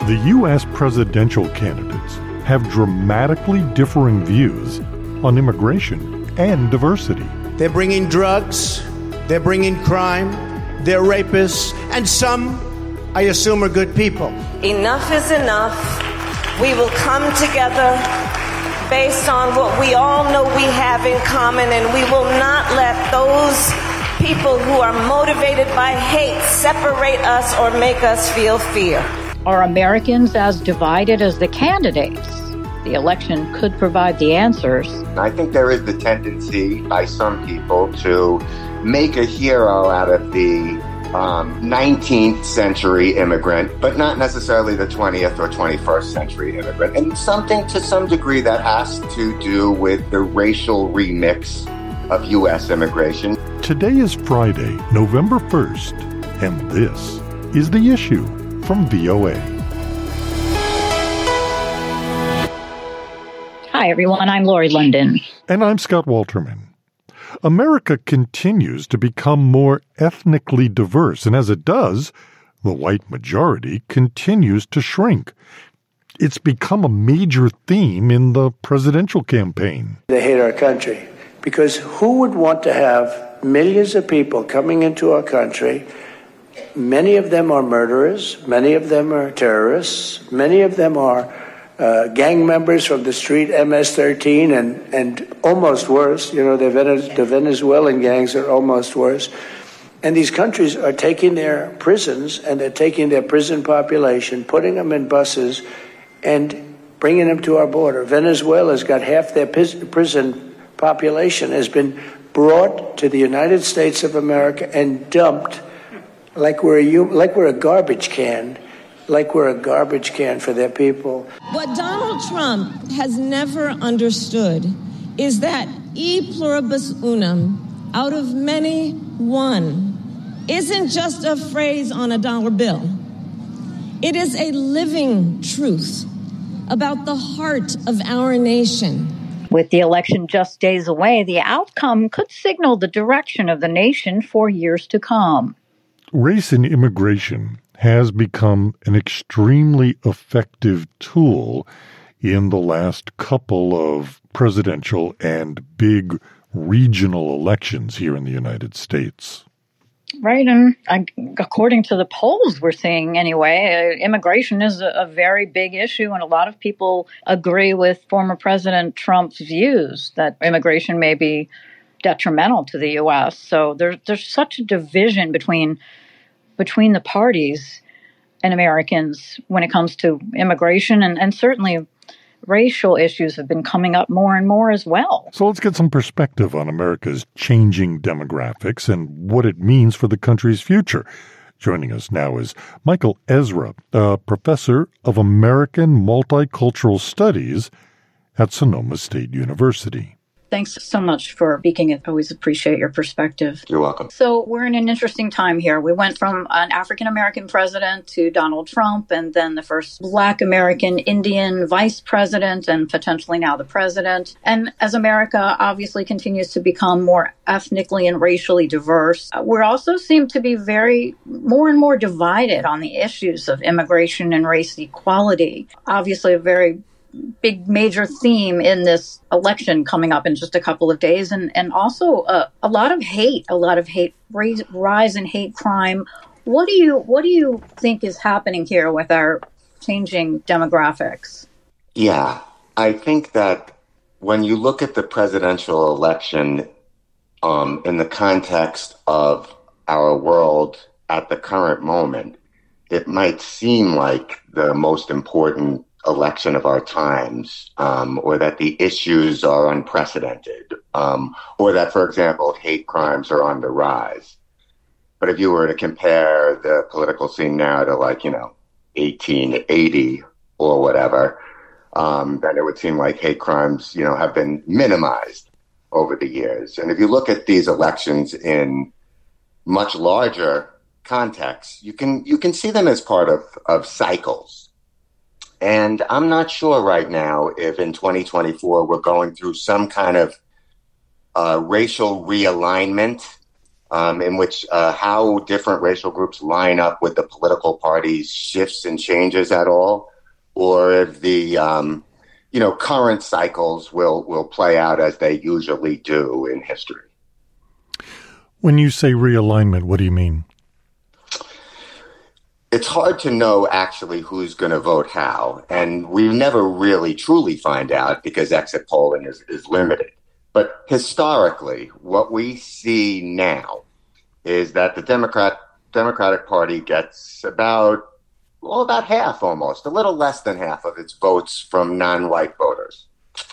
The U.S. presidential candidates have dramatically differing views on immigration and diversity. They're bringing drugs, they're bringing crime, they're rapists, and some, I assume, are good people. Enough is enough. We will come together based on what we all know we have in common, and we will not let those people who are motivated by hate separate us or make us feel fear. Are Americans as divided as the candidates? The election could provide the answers. I think there is the tendency by some people to make a hero out of the 19th century immigrant, but not necessarily the 20th or 21st century immigrant. And to some degree that has to do with the racial remix of U.S. immigration. Today is Friday, November 1st, and this is The Issue from VOA. Hi, everyone. I'm Lori London. And I'm Scott Walterman. America continues to become more ethnically diverse, and as it does, the white majority continues to shrink. It's become a major theme in the presidential campaign. They hate our country because who would want to have millions of people coming into our country? Many of them are murderers, many of them are terrorists, many of them are gang members from the street MS-13 and almost worse. You know, the Venezuelan gangs are almost worse. And these countries are taking their prisons and they're taking their prison population, putting them in buses and bringing them to our border. Venezuela's got half their prison population has been brought to the United States of America and dumped like we're a garbage can. Like we're a garbage can for their people. What Donald Trump has never understood is that e pluribus unum, out of many, one, isn't just a phrase on a dollar bill. It is a living truth about the heart of our nation. With the election just days away, the outcome could signal the direction of the nation for years to come. Race and immigration has become an extremely effective tool in the last couple of presidential and big regional elections here in the United States. Right, and according to the polls we're seeing anyway, immigration is a very big issue, and a lot of people agree with former President Trump's views that immigration may be detrimental to the U.S. So there's such a division between the parties and Americans when it comes to immigration, and certainly racial issues have been coming up more and more as well. So let's get some perspective on America's changing demographics and what it means for the country's future. Joining us now is Michael Ezra, a professor of American Multicultural Studies at Sonoma State University. Thanks so much for speaking. I always appreciate your perspective. You're welcome. So we're in an interesting time here. We went from an African-American president to Donald Trump, and then the first Black American Indian vice president, and potentially now the president. And as America obviously continues to become more ethnically and racially diverse, we also seem to be more and more divided on the issues of immigration and race equality. Obviously a very big major theme in this election coming up in just a couple of days, and also a lot of hate, rise in hate crime. What do you think is happening here with our changing demographics? Yeah, I think that when you look at the presidential election in the context of our world at the current moment, it might seem like the most important election of our times, or that the issues are unprecedented, or that, for example, hate crimes are on the rise. But if you were to compare the political scene now to 1880 or whatever, then it would seem like hate crimes, have been minimized over the years. And if you look at these elections in much larger contexts, you can see them as part of cycles. And I'm not sure right now if in 2024 we're going through some kind of racial realignment in which how different racial groups line up with the political parties shifts and changes at all, or if the current cycles will play out as they usually do in history. When you say realignment, what do you mean? It's hard to know actually who's going to vote how, and we never really truly find out because exit polling is limited. But historically, what we see now is that the Democratic Party gets about half almost, a little less than half of its votes from non-white voters.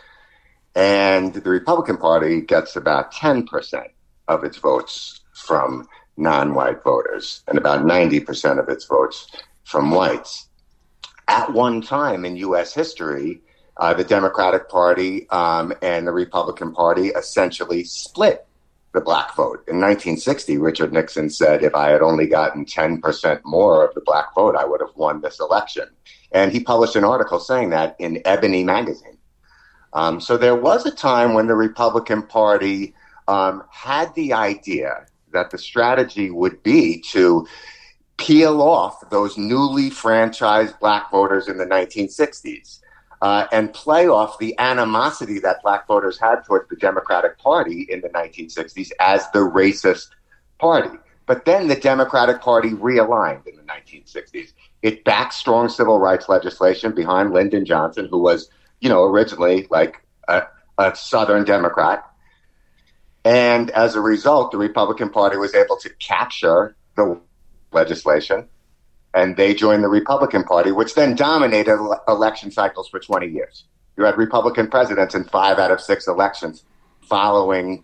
And the Republican Party gets about 10% of its votes from non-white voters and about 90% of its votes from whites. At one time in U.S. history, the Democratic Party and the Republican Party essentially split the black vote. In 1960, Richard Nixon said, if I had only gotten 10% more of the black vote, I would have won this election. And he published an article saying that in Ebony magazine. So there was a time when the Republican Party had the idea that the strategy would be to peel off those newly franchised black voters in the 1960s and play off the animosity that black voters had towards the Democratic Party in the 1960s as the racist party. But then the Democratic Party realigned in the 1960s. It backed strong civil rights legislation behind Lyndon Johnson, who was, originally like a Southern Democrat. And as a result, the Republican Party was able to capture the legislation, and they joined the Republican Party, which then dominated election cycles for 20 years. You had Republican presidents in 5 out of 6 elections following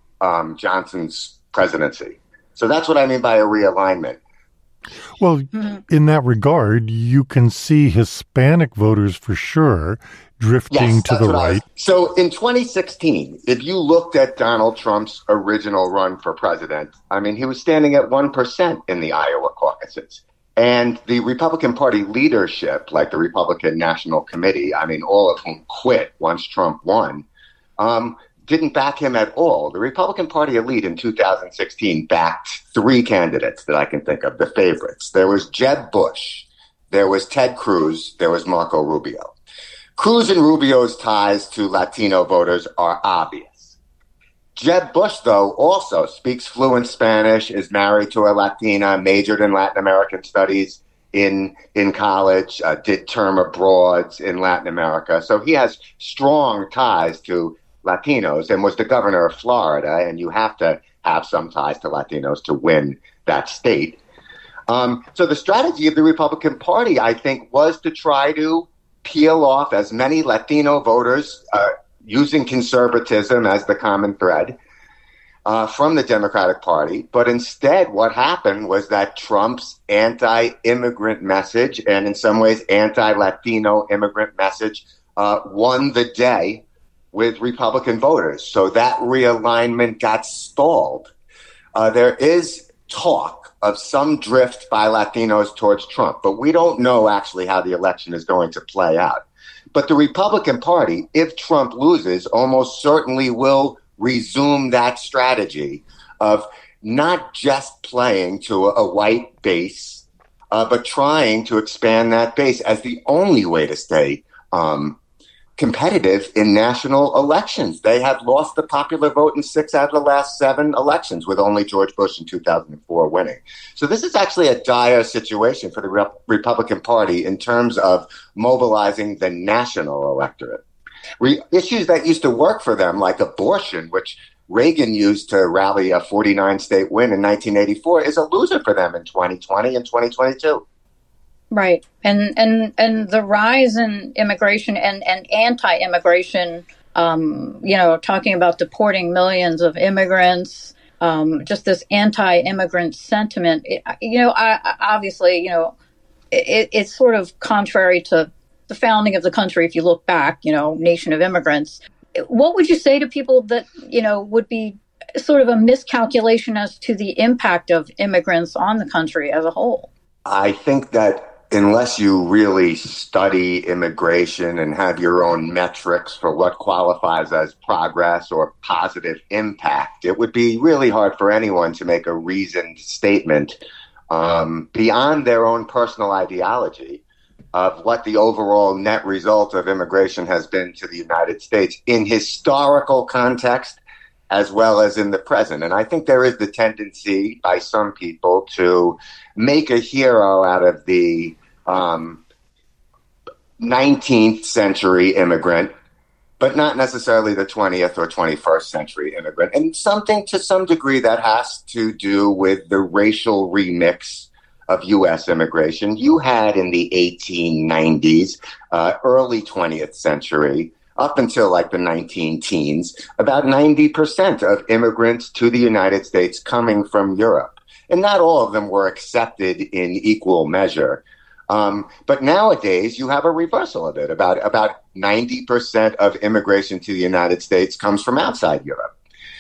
Johnson's presidency. So that's what I mean by a realignment. Well, in that regard, you can see Hispanic voters for sure drifting to the right. So in 2016, if you looked at Donald Trump's original run for president, he was standing at 1% in the Iowa caucuses. And the Republican Party leadership, like the Republican National Committee, all of whom quit once Trump won, didn't back him at all. The Republican Party elite in 2016 backed 3 candidates that I can think of, the favorites. There was Jeb Bush, there was Ted Cruz, there was Marco Rubio. Cruz and Rubio's ties to Latino voters are obvious. Jeb Bush, though, also speaks fluent Spanish, is married to a Latina, majored in Latin American studies in college, did term abroads in Latin America. So he has strong ties to Latinos and was the governor of Florida, and you have to have some ties to Latinos to win that state. So the strategy of the Republican Party, I think, was to try to peel off as many Latino voters using conservatism as the common thread from the Democratic Party. But instead, what happened was that Trump's anti-immigrant message, and in some ways anti-Latino immigrant message, won the day with Republican voters. So that realignment got stalled. There is talk of some drift by Latinos towards Trump, but we don't know actually how the election is going to play out. But the Republican Party, if Trump loses, almost certainly will resume that strategy of not just playing to a white base, but trying to expand that base as the only way to stay competitive in national elections. They have lost the popular vote in 6 out of the last 7 elections, with only George Bush in 2004 winning. So this is actually a dire situation for the Republican Party in terms of mobilizing the national electorate. Issues that used to work for them, like abortion, which Reagan used to rally a 49-state win in 1984, is a loser for them in 2020 and 2022. Right. And the rise in immigration and anti-immigration, talking about deporting millions of immigrants, just this anti-immigrant sentiment, it's sort of contrary to the founding of the country. If you look back, nation of immigrants, what would you say to people that, would be sort of a miscalculation as to the impact of immigrants on the country as a whole? I think that unless you really study immigration and have your own metrics for what qualifies as progress or positive impact, it would be really hard for anyone to make a reasoned statement beyond their own personal ideology of what the overall net result of immigration has been to the United States in historical context as well as in the present. And I think there is the tendency by some people to make a hero out of the 19th century immigrant, but not necessarily the 20th or 21st century immigrant. And something to some degree that has to do with the racial remix of U.S. immigration. You had in the 1890s, early 20th century, up until like the 19-teens, about 90% of immigrants to the United States coming from Europe. And not all of them were accepted in equal measure. But nowadays, you have a reversal of it. About 90% of immigration to the United States comes from outside Europe.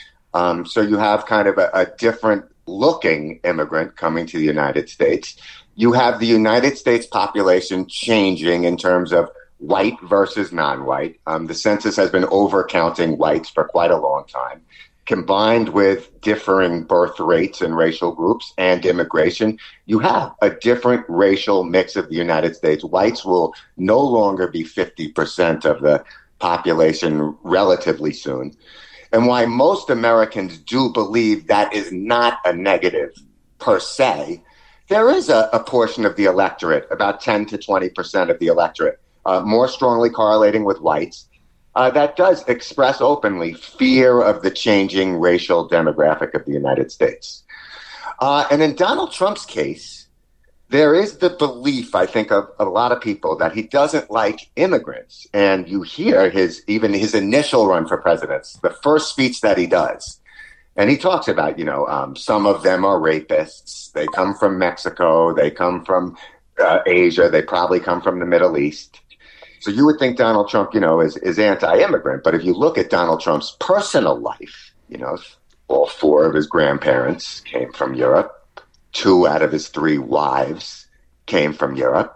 So you have kind of a different looking immigrant coming to the United States. You have the United States population changing in terms of white versus non-white. The census has been overcounting whites for quite a long time. Combined with differing birth rates and racial groups and immigration, you have a different racial mix of the United States. Whites will no longer be 50% of the population relatively soon. And why most Americans do believe that is not a negative per se, there is a portion of the electorate, about 10 to 20% of the electorate, more strongly correlating with whites, that does express openly fear of the changing racial demographic of the United States. And in Donald Trump's case, there is the belief, I think, of a lot of people that he doesn't like immigrants. And you hear even his initial run for president, the first speech that he does. And he talks about, some of them are rapists. They come from Mexico. They come from Asia. They probably come from the Middle East. So you would think Donald Trump, is anti-immigrant. But if you look at Donald Trump's personal life, all four of his grandparents came from Europe. 2 out of his 3 wives came from Europe.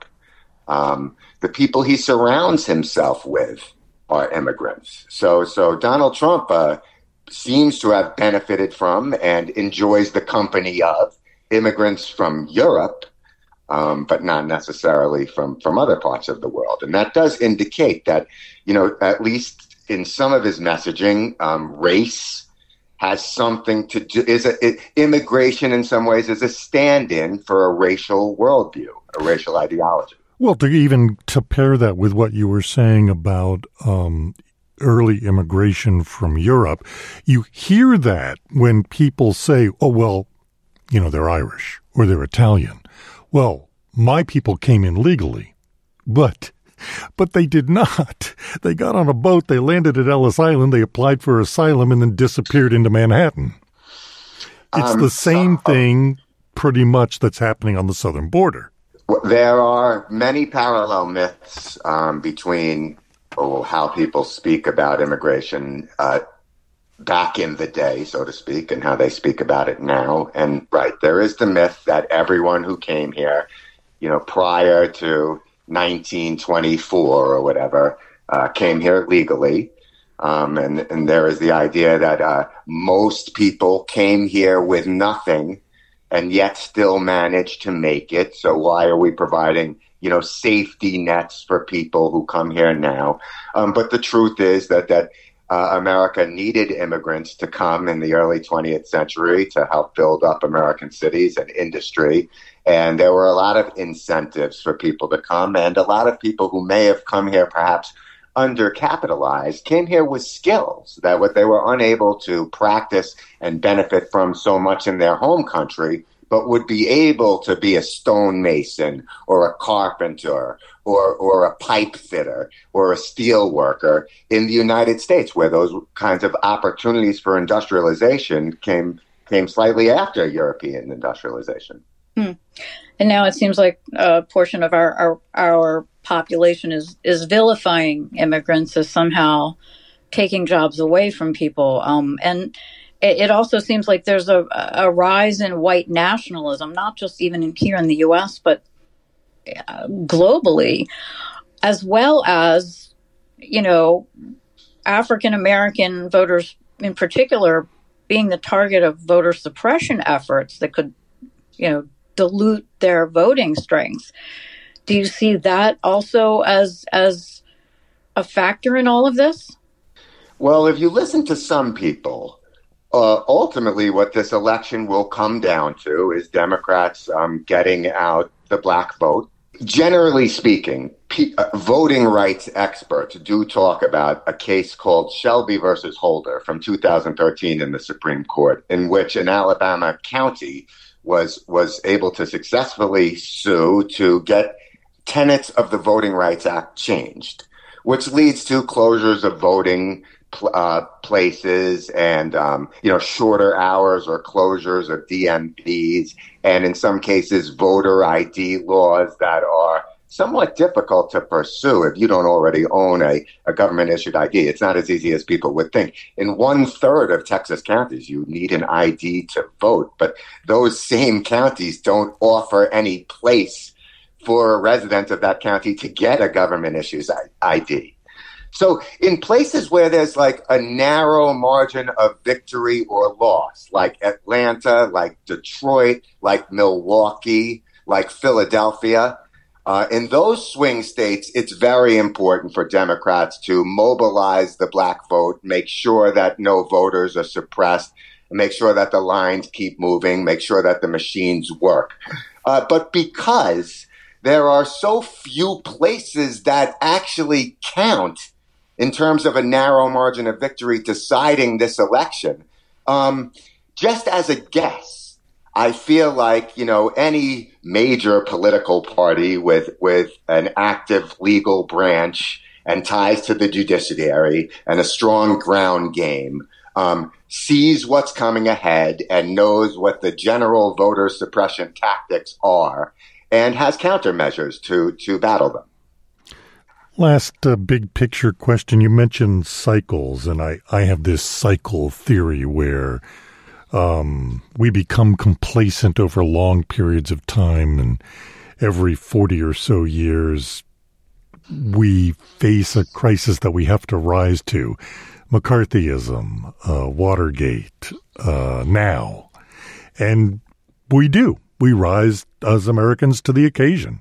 The people he surrounds himself with are immigrants. So Donald Trump seems to have benefited from and enjoys the company of immigrants from Europe, but not necessarily from other parts of the world. And that does indicate that, at least in some of his messaging, race has something to do, immigration in some ways is a stand-in for a racial worldview, a racial ideology. Well, to pair that with what you were saying about early immigration from Europe, you hear that when people say, oh, well, they're Irish or they're Italian. Well, my people came in legally, but they did not. They got on a boat, they landed at Ellis Island, they applied for asylum, and then disappeared into Manhattan. It's the same thing, pretty much, that's happening on the southern border. There are many parallel myths between how people speak about immigration back in the day, so to speak, and how they speak about it now. And right, there is the myth that everyone who came here, prior to 1924 or whatever, came here legally. And there is the idea that most people came here with nothing and yet still managed to make it. So why are we providing, safety nets for people who come here now? But the truth is that America needed immigrants to come in the early 20th century to help build up American cities and industry. And there were a lot of incentives for people to come, and a lot of people who may have come here perhaps undercapitalized came here with skills that what they were unable to practice and benefit from so much in their home country, but would be able to be a stonemason or a carpenter or a pipe fitter or a steel worker in the United States, where those kinds of opportunities for industrialization came slightly after European industrialization. And now it seems like a portion of our population is vilifying immigrants as somehow taking jobs away from people. And it also seems like there's a rise in white nationalism, not just even here in the U.S., but globally, as well as, African American voters in particular being the target of voter suppression efforts that could, dilute their voting strength. Do you see that also as a factor in all of this? Well, if you listen to some people, ultimately what this election will come down to is Democrats getting out the black vote. Generally speaking, voting rights experts do talk about a case called Shelby versus Holder from 2013 in the Supreme Court, in which an Alabama county was able to successfully sue to get tenets of the Voting Rights Act changed, which leads to closures of voting places and, shorter hours or closures of DMVs, and in some cases, voter ID laws that are somewhat difficult to pursue if you don't already own a government-issued ID. It's not as easy as people would think. In 1/3 of Texas counties, you need an ID to vote, but those same counties don't offer any place for a resident of that county to get a government-issued ID. So in places where there's like a narrow margin of victory or loss, like Atlanta, like Detroit, like Milwaukee, like Philadelphia, in those swing states, it's very important for Democrats to mobilize the black vote, make sure that no voters are suppressed, make sure that the lines keep moving, make sure that the machines work. But because there are so few places that actually count in terms of a narrow margin of victory deciding this election, just as a guess, I feel like, any major political party with an active legal branch and ties to the judiciary and a strong ground game sees what's coming ahead and knows what the general voter suppression tactics are and has countermeasures to battle them. Last big picture question. You mentioned cycles, and I have this cycle theory where we become complacent over long periods of time, and every 40 or so years we face a crisis that we have to rise to. McCarthyism, Watergate, now. And we do. We rise as Americans to the occasion.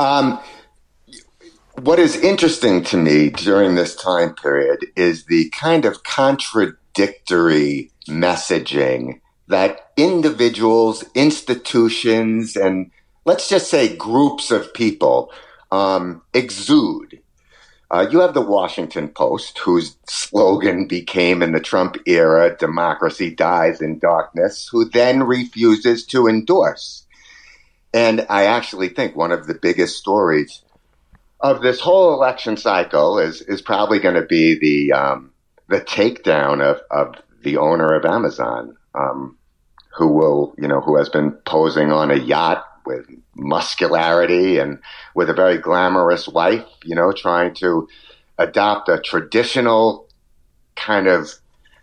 What is interesting to me during this time period is the kind of contradictory messaging that individuals, institutions, and let's just say groups of people exude. You have the Washington Post, whose slogan became in the Trump era, "Democracy dies in darkness," who then refuses to endorse. And I actually think one of the biggest stories of this whole election cycle is probably going to be the takedown of the owner of Amazon, who has been posing on a yacht with muscularity and with a very glamorous wife, trying to adopt a traditional kind of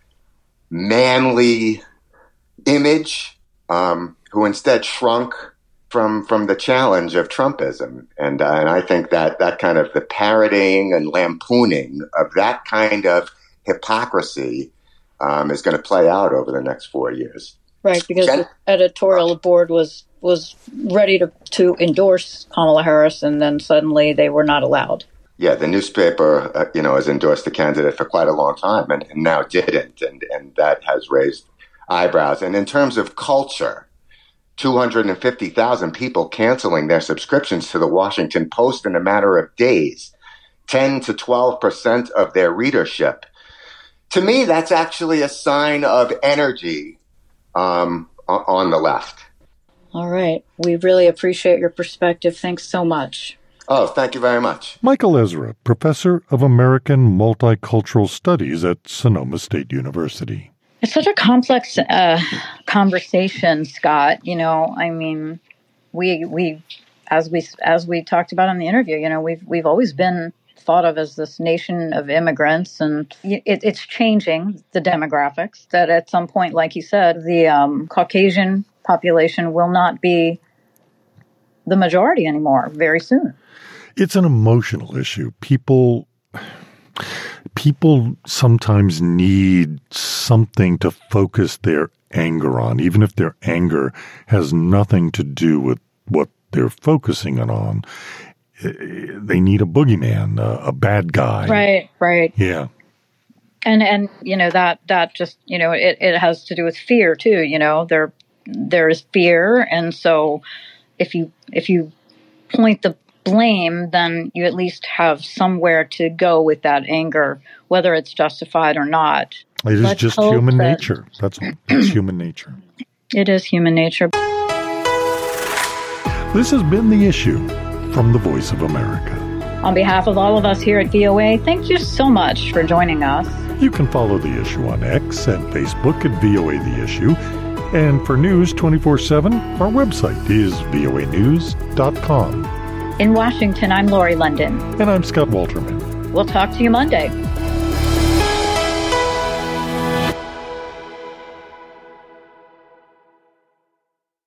manly image, who instead shrunk from the challenge of Trumpism. And I think that kind of the parodying and lampooning of that kind of hypocrisy is going to play out over the next 4 years. Right, because the editorial board was ready to endorse Kamala Harris, and then suddenly they were not allowed. Yeah, the newspaper, has endorsed the candidate for quite a long time and now didn't. And that has raised eyebrows. And in terms of culture, 250,000 people canceling their subscriptions to the Washington Post in a matter of days, 10 to 12% of their readership. To me, that's actually a sign of energy on the left. All right. We really appreciate your perspective. Thanks so much. Oh, thank you very much. Michael Ezra, Professor of American Multicultural Studies at Sonoma State University. It's such a complex conversation, Scott. We as we talked about in the interview, we've always been thought of as this nation of immigrants, and it's changing the demographics. That at some point, like you said, the Caucasian population will not be the majority anymore very soon. It's an emotional issue. People sometimes need something to focus their anger on, even if their anger has nothing to do with what they're focusing on. They need a boogeyman, a bad guy. Right. Yeah. And that just, it has to do with fear too. There is fear. And so if you point the blame, then you at least have somewhere to go with that anger, whether it's justified or not. It is just human nature. That's human nature. It is human nature. This has been The Issue from the Voice of America. On behalf of all of us here at VOA, thank you so much for joining us. You can follow The Issue on X and Facebook at VOA The Issue. And for news 24/7, our website is voanews.com. In Washington, I'm Lori London. And I'm Scott Walterman. We'll talk to you Monday.